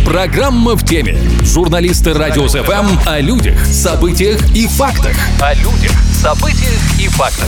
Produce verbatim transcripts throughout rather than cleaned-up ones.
Программа в теме. Журналисты Радио эф эм о людях, событиях и фактах. О людях, событиях и фактах.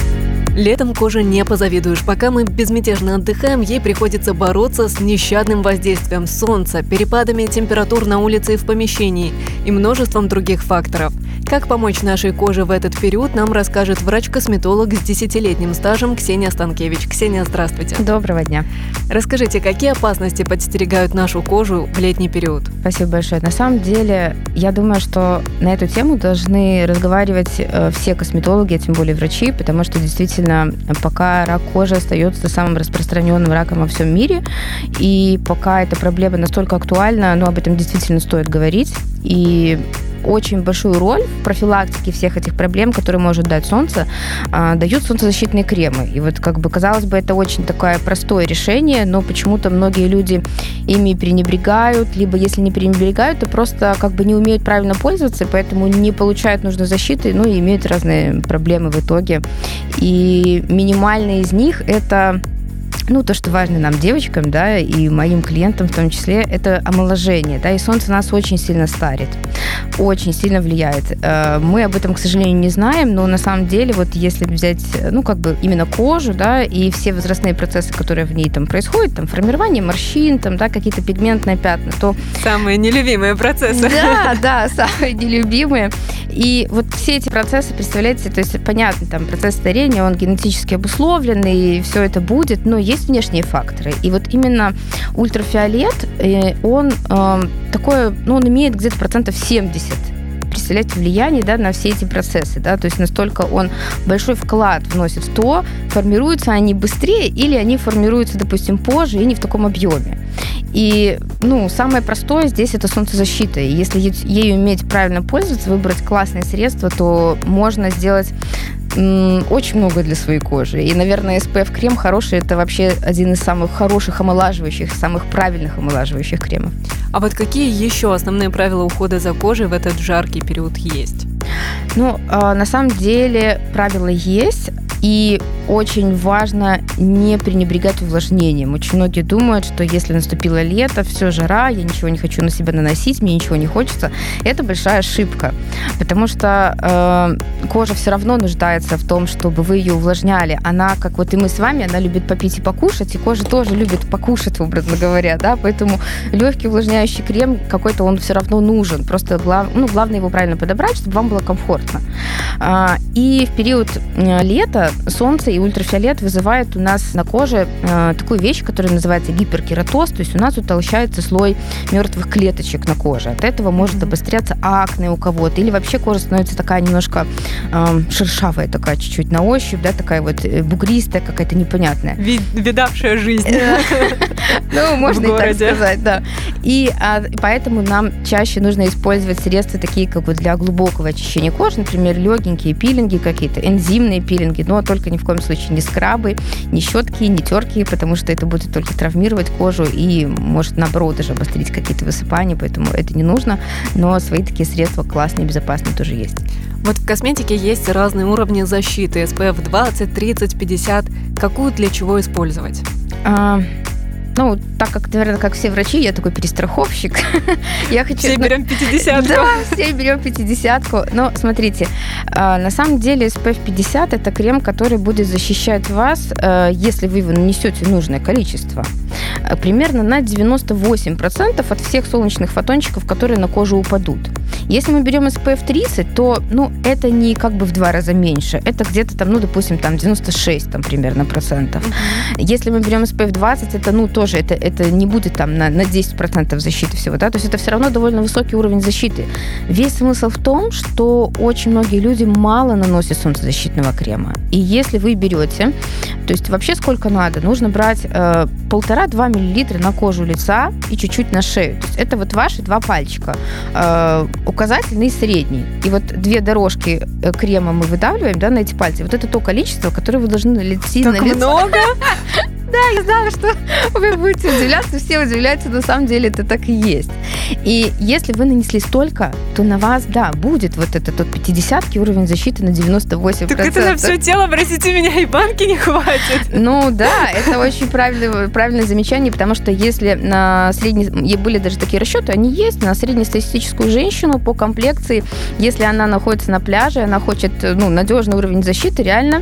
Летом коже не позавидуешь. Пока мы безмятежно отдыхаем, ей приходится бороться с нещадным воздействием солнца, перепадами температур на улице и в помещении и множеством других факторов. Как помочь нашей коже в этот период, нам расскажет врач-косметолог с десятилетним стажем Ксения Станкевич. Ксения, здравствуйте. Доброго дня. Расскажите, какие опасности подстерегают нашу кожу в летний период? Спасибо большое. На самом деле, я думаю, что на эту тему должны разговаривать э, все косметологи, а тем более врачи, потому что действительно пока рак кожи остается самым распространенным раком во всем мире, и пока эта проблема настолько актуальна, но об этом действительно стоит говорить, и очень большую роль в профилактике всех этих проблем, которые может дать солнце, дают солнцезащитные кремы. И вот, как бы, казалось бы, это очень такое простое решение, но почему-то многие люди ими пренебрегают, либо если не пренебрегают, то просто как бы не умеют правильно пользоваться, и поэтому не получают нужной защиты, ну и имеют разные проблемы в итоге. И минимальные из них – это... Ну, то, что важно нам, девочкам, да, и моим клиентам в том числе, это омоложение, да, и солнце нас очень сильно старит, очень сильно влияет. Мы об этом, к сожалению, не знаем, но на самом деле, вот если взять, ну, как бы именно кожу, да, и все возрастные процессы, которые в ней там происходят, там, формирование морщин, там, да, какие-то пигментные пятна, то... Самые нелюбимые процессы. Да, да, самые нелюбимые. И вот все эти процессы, представляете, то есть, понятно, там, процесс старения, он генетически обусловлен, и все это будет, но есть внешние факторы. И вот именно ультрафиолет, он э, такой, ну, он имеет где-то процентов семьдесят. Представляете, влияние, да, на все эти процессы, да, то есть настолько он большой вклад вносит в то, формируются они быстрее или они формируются, допустим, позже и не в таком объеме. И, ну, самое простое здесь это солнцезащита. И если ею уметь правильно пользоваться, выбрать классные средства, то можно сделать м, очень много для своей кожи. И, наверное, эс пи эф-крем хороший, это вообще один из самых хороших омолаживающих, самых правильных омолаживающих кремов. А вот какие еще основные правила ухода за кожей в этот жаркий период есть? Ну, э, на самом деле правила есть, и очень важно не пренебрегать увлажнением. Очень многие думают, что если наступило лето, все, жара, я ничего не хочу на себя наносить, мне ничего не хочется. Это большая ошибка, потому что э, кожа все равно нуждается в том, чтобы вы ее увлажняли. Она, как вот и мы с вами, она любит попить и покушать, и кожа тоже любит покушать, образно говоря, да, поэтому легкий увлажняющий крем какой-то, он все равно нужен. Просто глав, ну, главное его правильно подобрать, чтобы вам было комфортно. А, и в период лета солнце и ультрафиолет вызывают у нас на коже э, такую вещь, которая называется гиперкератоз, то есть у нас утолщается слой мертвых клеточек на коже. От этого может обостряться акне у кого-то, или вообще кожа становится такая немножко э, шершавая, такая чуть-чуть на ощупь, да, такая вот бугристая, какая-то непонятная. Видавшая жизнь. Ну, можно и так сказать, да. И поэтому нам чаще нужно использовать средства такие, как вот для глубокого очищения кожи, например, легенькие пилинги какие-то, энзимные пилинги, но только ни в коем случае не скрабы, не щетки, не терки, потому что это будет только травмировать кожу и может, наоборот, даже обострить какие-то высыпания, поэтому это не нужно, но свои такие средства классные, безопасные тоже есть. Вот в косметике есть разные уровни защиты, эс пи эф двадцать, тридцать, пятьдесят. Какую для чего использовать? А... Ну, так как, наверное, как все врачи, я такой перестраховщик. я хочу... Все берем пятидесятку. Да, все берем пятидесятку. Но смотрите, на самом деле эс пи эф пятьдесят – это крем, который будет защищать вас, если вы его нанесете нужное количество, примерно на девяносто восемь процентов от всех солнечных фотончиков, которые на кожу упадут. Если мы берем эс пи эф тридцать, то, ну, это не как бы в два раза меньше. Это где-то там, ну, допустим, там девяносто шесть там, примерно процентов. Uh-huh. Если мы берем эс пи эф двадцать, это, ну, тоже это, это не будет там на, на десять процентов защиты всего, да, то есть это все равно довольно высокий уровень защиты. Весь смысл в том, что очень многие люди мало наносят солнцезащитного крема. И если вы берете, то есть вообще сколько надо, нужно брать э, полтора-два миллилитра на кожу лица и чуть-чуть на шею. То есть это вот ваши два пальчика, э, указательный и средний. И вот две дорожки крема мы выдавливаем, да, на эти пальцы. Вот это то количество, которое вы должны нанести на лицо. Так много? Да, я знала, что вы будете удивляться, все удивляются, на самом деле это так и есть. И если вы нанесли столько, то на вас, да, будет вот этот от пятидесятки уровень защиты на девяносто восемь процентов. Так это на все тело, простите меня, и банки не хватит. Ну да, это очень правильное, правильное замечание, потому что если на средний... Были даже такие расчеты, они есть, на среднестатистическую женщину по комплекции, если она находится на пляже, она хочет, ну, надежный уровень защиты, реально,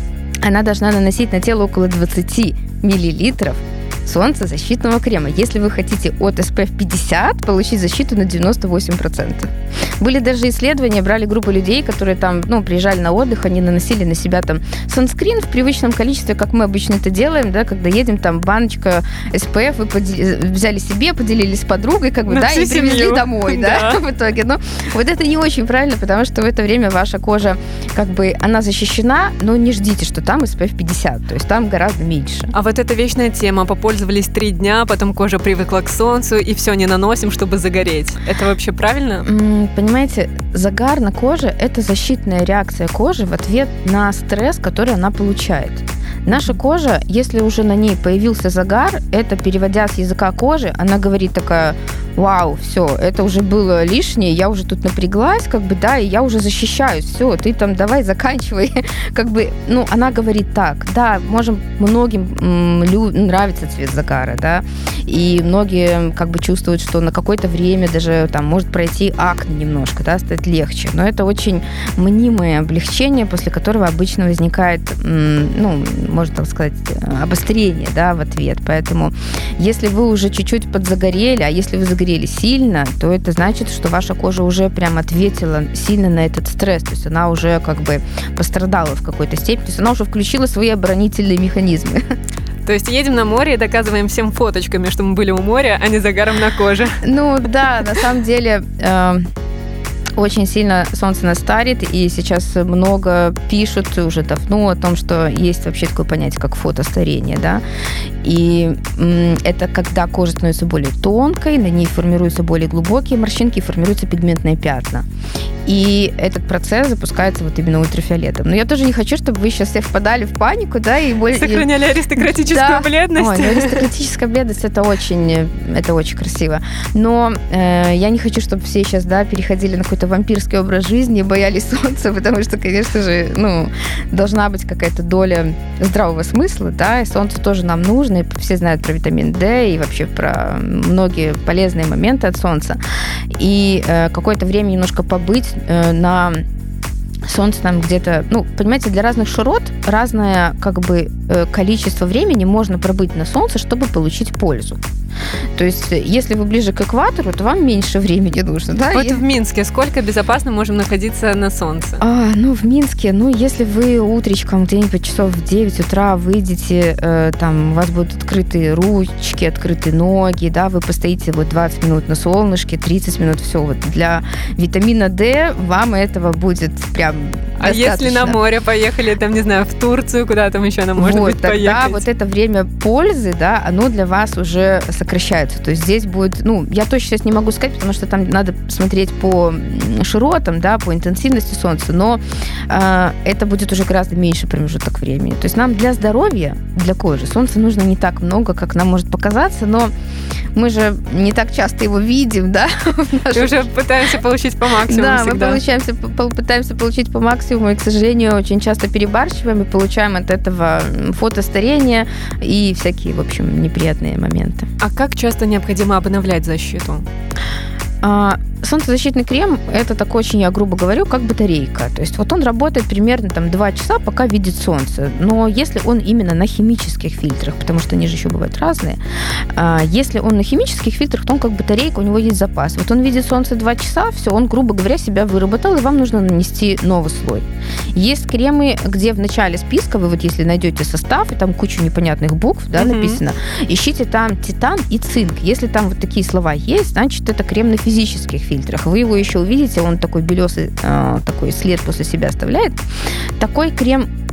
она должна наносить на тело около двадцать миллилитров солнцезащитного крема. Если вы хотите от эс пи эф пятьдесят получить защиту на девяносто восемь процентов. Были даже исследования, брали группу людей, которые там, ну, приезжали на отдых, они наносили на себя там санскрин в привычном количестве, как мы обычно это делаем, да, когда едем, там баночка эс пи эф, вы подели... взяли себе, поделились с подругой, как бы, на да, и привезли семью домой, да, да, в итоге. Но вот это не очень правильно, потому что в это время ваша кожа, как бы, она защищена, но не ждите, что там эс пи эф пятьдесят, то есть там гораздо меньше. А вот эта вечная тема, попользовались три дня, потом кожа привыкла к солнцу, и все, не наносим, чтобы загореть. Это вообще правильно? Понимаете, загар на коже – это защитная реакция кожи в ответ на стресс, который она получает. Наша кожа, если уже на ней появился загар, это, переводя с языка кожи, она говорит такая: вау, все, это уже было лишнее, я уже тут напряглась, как бы, да, и я уже защищаюсь, все, ты там давай заканчивай, как бы, ну, она говорит так, да, можем, многим м, лю, нравится цвет загара, да, и многие, как бы, чувствуют, что на какое-то время даже там может пройти акне немножко, да, стать легче, но это очень мнимое облегчение, после которого обычно возникает, м, ну, можно так сказать, обострение, да, в ответ, поэтому если вы уже чуть-чуть подзагорели, а если вы загорели сильно, то это значит, что ваша кожа уже прям ответила сильно на этот стресс, то есть она уже как бы пострадала в какой-то степени, то есть она уже включила свои оборонительные механизмы. То есть едем на море и доказываем всем фоточками, что мы были у моря, а не загаром на коже. Ну да, на самом деле... Э- Очень сильно солнце нас старит, и сейчас много пишут уже давно о том, что есть вообще такое понятие, как фотостарение, да, и м, это когда кожа становится более тонкой, на ней формируются более глубокие морщинки, формируются пигментные пятна. И этот процесс запускается вот именно ультрафиолетом. Но я тоже не хочу, чтобы вы сейчас все впадали в панику, да, и более... Сохраняли аристократическую да. бледность. Ой, ну, аристократическая бледность, это очень, это очень красиво. Но э, я не хочу, чтобы все сейчас, да, переходили на какой-то вампирский образ жизни и боялись солнца, потому что, конечно же, ну, должна быть какая-то доля здравого смысла, да, и солнце тоже нам нужно, и все знают про витамин D и вообще про многие полезные моменты от солнца. И э, какое-то время немножко побыть э, на солнце там где-то, ну, понимаете, для разных широт разное, как бы, количество времени можно пробыть на солнце, чтобы получить пользу. То есть, если вы ближе к экватору, то вам меньше времени нужно, да? Вот и... в Минске сколько безопасно можем находиться на солнце? А, ну, в Минске, ну, если вы утречком где-нибудь часов в девять утра выйдете, э, там, у вас будут открытые ручки, открытые ноги, да, вы постоите вот двадцать минут на солнышке, тридцать минут, все, вот для витамина D вам этого будет прям А достаточно. если на море поехали, там, не знаю, в Турцию, куда там еще нам можно вот, быть тогда поехать? Вот это время пользы, да, оно для вас уже сокращается. То есть здесь будет, ну, я точно сейчас не могу сказать, потому что там надо смотреть по широтам, да, по интенсивности солнца, но э, это будет уже гораздо меньше промежуток времени. То есть нам для здоровья, для кожи солнца нужно не так много, как нам может показаться, но мы же не так часто его видим, да. И уже пытаемся получить по максимуму да, всегда. мы получаемся, пытаемся получить по максимуму, и, к сожалению, очень часто перебарщиваем и получаем от этого фотостарение и всякие, в общем, неприятные моменты. А как часто необходимо обновлять защиту? А, солнцезащитный крем – это такой, очень, я грубо говорю, как батарейка. То есть вот он работает примерно там два часа, пока видит солнце. Но если он именно на химических фильтрах, потому что они же еще бывают разные, а, если он на химических фильтрах, то он как батарейка, у него есть запас. Вот он видит солнце два часа, все, он, грубо говоря, себя выработал, и вам нужно нанести новый слой. Есть кремы, где в начале списка, вы вот если найдете состав, и там кучу непонятных букв, да, mm-hmm. написано, ищите там титан и цинк. Если там вот такие слова есть, значит, это крем на физических фильтрах. Вы его еще увидите, он такой белесый, э, такой след после себя оставляет. Такой крем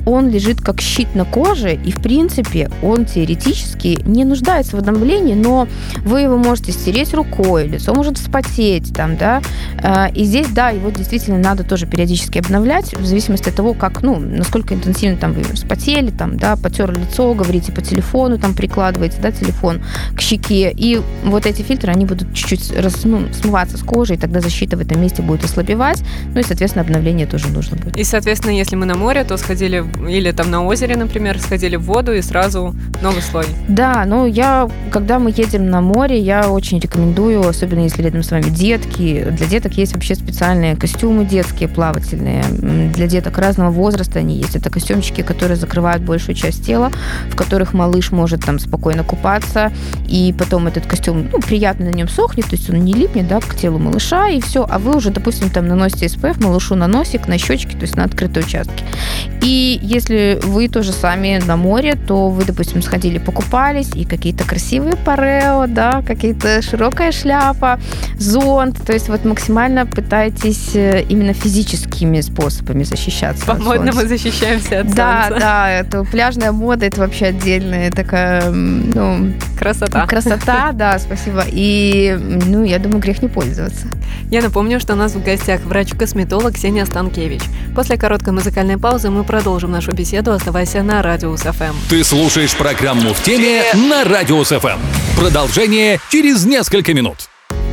он лежит как щит на коже, и, в принципе, он теоретически не нуждается в обновлении, но вы его можете стереть рукой, лицо может вспотеть, там, да, и здесь, да, его действительно надо тоже периодически обновлять, в зависимости от того, как, ну, насколько интенсивно там вы вспотели, там, да, потерли лицо, говорите по телефону, там, прикладываете, да, телефон к щеке, и вот эти фильтры, они будут чуть-чуть раз, ну, смываться с кожи, и тогда защита в этом месте будет ослабевать, ну, и, соответственно, обновление тоже нужно будет. И, соответственно, если мы на море, то сходили, или там на озере, например, сходили в воду, и сразу новый слой. Да, ну, я, когда мы едем на море, я очень рекомендую, особенно если рядом с вами детки, для деток есть вообще специальные костюмы детские, плавательные, для деток разного возраста они есть. Это костюмчики, которые закрывают большую часть тела, в которых малыш может там спокойно купаться, и потом этот костюм, ну, приятно на нем сохнет, то есть он не липнет, да, к телу малыша, и все, а вы уже, допустим, там наносите эс пэ эф малышу на носик, на щечки, то есть на открытые участки. И если вы тоже сами на море, то вы, допустим, сходили, покупались, и какие-то красивые парео, да, какие-то широкая шляпа, зонт, то есть вот максимально пытайтесь именно физическими способами защищаться. По-модно мы защищаемся от да, солнца. Да, да, это пляжная мода, это вообще отдельная такая, ну... Красота. Красота, да, спасибо. И, ну, я думаю, грех не пользоваться. Я напомню, что у нас в гостях врач-косметолог Ксения Станкевич. После короткой музыкальной паузы мы продолжим нашу беседу. Оставайся на Радиус эф эм. Ты слушаешь программу «В теме» на Радиус эф эм. Продолжение через несколько минут.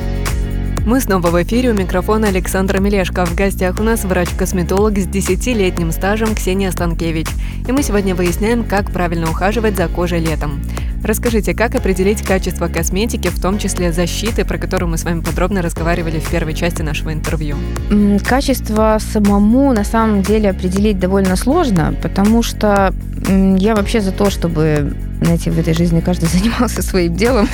Мы снова в эфире, у микрофона Александра Мелешко. В гостях у нас врач-косметолог с десятилетним стажем Ксения Станкевич. И мы сегодня выясняем, как правильно ухаживать за кожей летом. Расскажите, как определить качество косметики, в том числе защиты, про которую мы с вами подробно разговаривали в первой части нашего интервью? Качество самому на самом деле определить довольно сложно, потому что я вообще за то, чтобы, знаете, в этой жизни каждый занимался своим делом.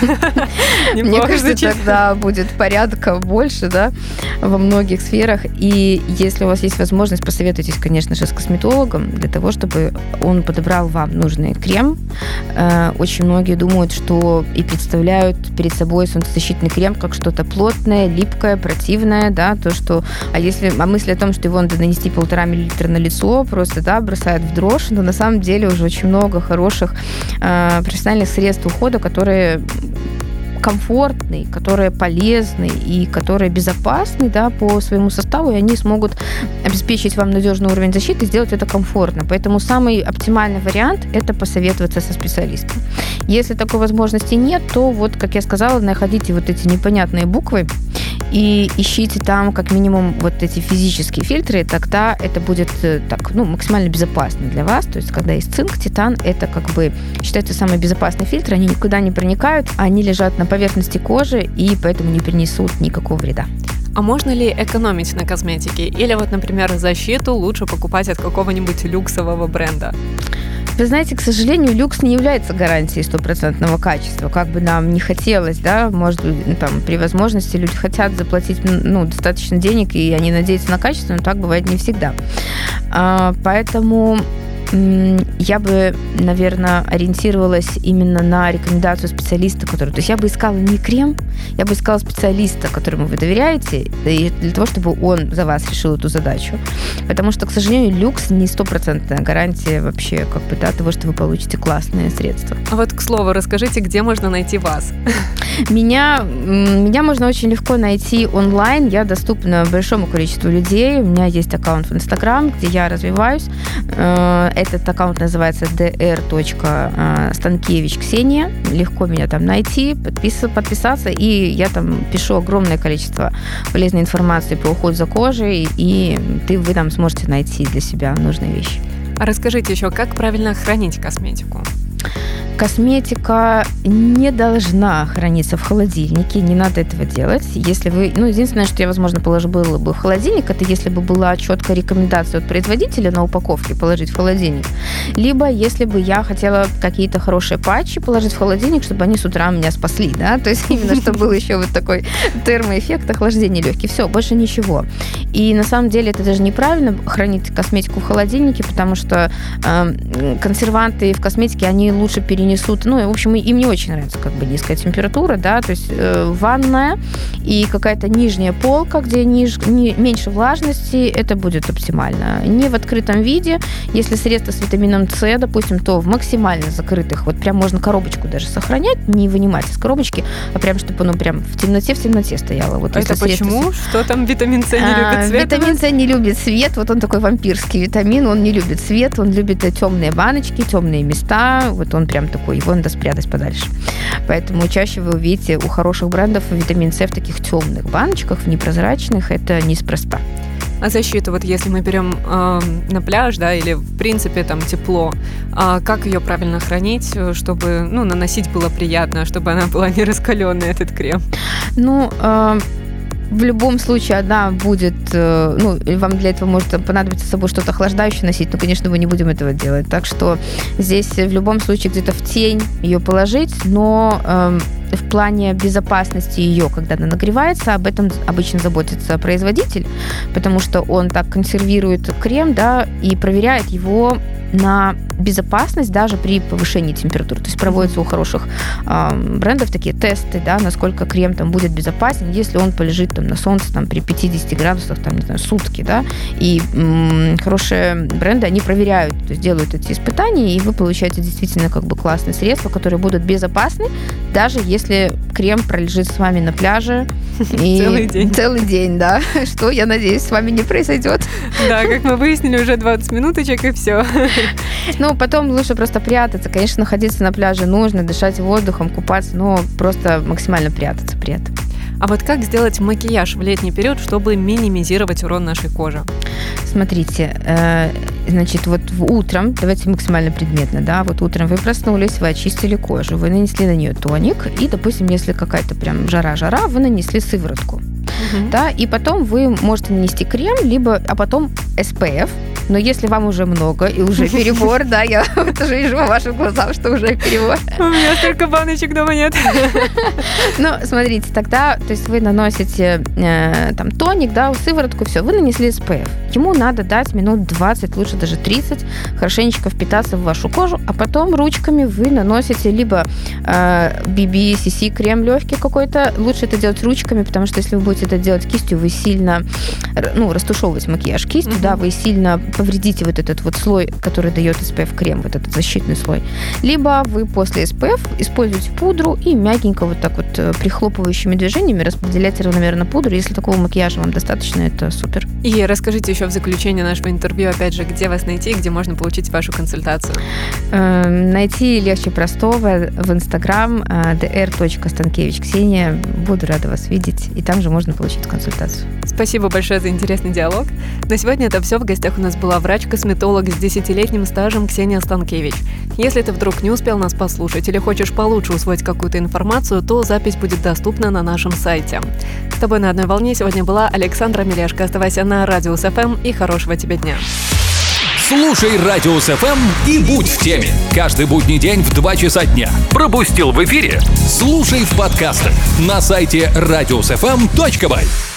Мне кажется, тогда будет порядка больше, да, во многих сферах. И если у вас есть возможность, посоветуйтесь, конечно же, с косметологом для того, чтобы он подобрал вам нужный крем. Очень многие думают, что и представляют перед собой солнцезащитный крем как что-то плотное, липкое, противное, да, то, что... А если... А мысль о том, что его надо нанести полтора миллилитра на лицо, просто, да, бросает в дрожь, но на самом деле уже очень много хороших э, профессиональных средств ухода, которые комфортный, которые полезны и которые безопасны, да, по своему составу, и они смогут обеспечить вам надежный уровень защиты и сделать это комфортно. Поэтому самый оптимальный вариант – это посоветоваться со специалистом. Если такой возможности нет, то вот, как я сказала, находите вот эти непонятные буквы и ищите там как минимум вот эти физические фильтры, тогда это будет так, ну, максимально безопасно для вас. То есть, когда есть цинк, титан, это как бы считается самый безопасный фильтр, они никуда не проникают, они лежат на поверхности кожи и поэтому не принесут никакого вреда. А можно ли экономить на косметике? Или вот, например, защиту лучше покупать от какого-нибудь люксового бренда? Вы знаете, к сожалению, люкс не является гарантией стопроцентного качества. Как бы нам не хотелось, да, может быть, ну, там, при возможности люди хотят заплатить, ну, достаточно денег, и они надеются на качество, но так бывает не всегда. А, поэтому я бы, наверное, ориентировалась именно на рекомендацию специалиста, который... То есть я бы искала не крем, я бы искала специалиста, которому вы доверяете, для того, чтобы он за вас решил эту задачу. Потому что, к сожалению, люкс не стопроцентная гарантия вообще, как бы, да, того, что вы получите классные средства. А вот, к слову, расскажите, где можно найти вас? Меня, меня можно очень легко найти онлайн. Я доступна большому количеству людей. У меня есть аккаунт в Инстаграм, где я развиваюсь. Этот аккаунт называется ди эр точка станкевич ксения. Легко меня там найти, подпис- подписаться. И я там пишу огромное количество полезной информации по уходу за кожей. И ты, вы там сможете найти для себя нужные вещи. А расскажите еще, как правильно хранить косметику? Косметика не должна храниться в холодильнике, не надо этого делать. Если вы, ну, единственное, что я, возможно, положила бы в холодильник, это если бы была четкая рекомендация от производителя на упаковке положить в холодильник. Либо если бы я хотела какие-то хорошие патчи положить в холодильник, чтобы они с утра меня спасли, да, то есть именно, чтобы был еще вот такой термоэффект охлаждения легких. Все, больше ничего. И на самом деле это даже неправильно хранить косметику в холодильнике, потому что э, консерванты в косметике, они лучше перенесут несут, ну, в общем, им не очень нравится как бы низкая температура, да, то есть э, ванная и какая-то нижняя полка, где ниж, не, меньше влажности, это будет оптимально. Не в открытом виде, если средство с витамином С, допустим, то в максимально закрытых, вот прям можно коробочку даже сохранять, не вынимать из коробочки, а прям, чтобы оно прям в темноте, в темноте стояло. Вот, а это почему? Средство... Что там витамин С не любит а, свет? Витамин С не любит свет, вот он такой вампирский витамин, он не любит свет, он любит темные баночки, темные места, вот он прям такой, его надо спрятать подальше. Поэтому чаще вы увидите у хороших брендов витамин С в таких темных баночках, в непрозрачных, это неспроста. А защиту, вот если мы берем э, на пляж, да, или в принципе там тепло, э, как ее правильно хранить, чтобы, ну, наносить было приятно, чтобы она была не раскаленная, этот крем? Ну, э, в любом случае она будет, э, ну, вам для этого может понадобиться с собой что-то охлаждающее носить, но, конечно, мы не будем этого делать. Так что здесь в любом случае где-то в тень ее положить, но э, в плане безопасности ее, когда она нагревается, об этом обычно заботится производитель, потому что он так консервирует крем, да, и проверяет его на безопасность даже при повышении температуры. То есть проводятся у хороших э, брендов такие тесты, да, насколько крем там будет безопасен, если он полежит там на солнце там, при пятидесяти градусах, там, не знаю, сутки, да, и м- хорошие бренды, они проверяют, то есть делают эти испытания, и вы получаете действительно как бы классные средства, которые будут безопасны, даже если крем пролежит с вами на пляже и целый день. Целый день, да, что, я надеюсь, с вами не произойдет. Да, как мы выяснили, уже двадцать минуточек, и все. Ну, потом лучше просто прятаться. Конечно, находиться на пляже нужно, дышать воздухом, купаться, но просто максимально прятаться при этом. А вот как сделать макияж в летний период, чтобы минимизировать урон нашей кожи? Смотрите, э, значит, вот утром, давайте максимально предметно, да, вот утром вы проснулись, вы очистили кожу, вы нанесли на нее тоник, и, допустим, если какая-то прям жара-жара, вы нанесли сыворотку, угу. да, и потом вы можете нанести крем, либо, а потом эс пэ эф, но если вам уже много и уже перебор, да, я тоже вижу по вашим глазам, что уже перебор. У меня столько баночек дома нет. Ну, смотрите, тогда, то есть вы наносите э, там тоник, да, сыворотку, все, вы нанесли эс пэ эф. Ему надо дать минут двадцать, лучше даже тридцать, хорошенечко впитаться в вашу кожу, а потом ручками вы наносите либо э, би би си си крем легкий какой-то, лучше это делать ручками, потому что если вы будете это делать кистью, вы сильно, ну, растушевывать макияж кистью, mm-hmm. да, вы сильно повредите вот этот вот слой, который дает эс пэ эф крем, вот этот защитный слой. Либо вы после эс пэ эф используете пудру и мягенько вот так вот прихлопывающими движениями распределяйте равномерно пудру. Если такого макияжа вам достаточно, это супер. И расскажите еще в заключение нашего интервью, опять же, где вас найти, где можно получить вашу консультацию? Э, найти легче простого в Инстаграм др точка станкевич Ксения. Буду рада вас видеть. И там же можно получить консультацию. Спасибо большое за интересный диалог. На сегодня это все. В гостях у нас была врач-косметолог с десятилетним стажем Ксения Станкевич. Если ты вдруг не успел нас послушать или хочешь получше усвоить какую-то информацию, то запись будет доступна на нашем сайте. С тобой на одной волне сегодня была Александра Мелешко. Оставайся на Радиус эф эм и хорошего тебе дня. Слушай Радиус эф эм и будь в теме. Каждый будний день в два часа дня. Пропустил в эфире? Слушай в подкастах на сайте радиус эф эм точка бай.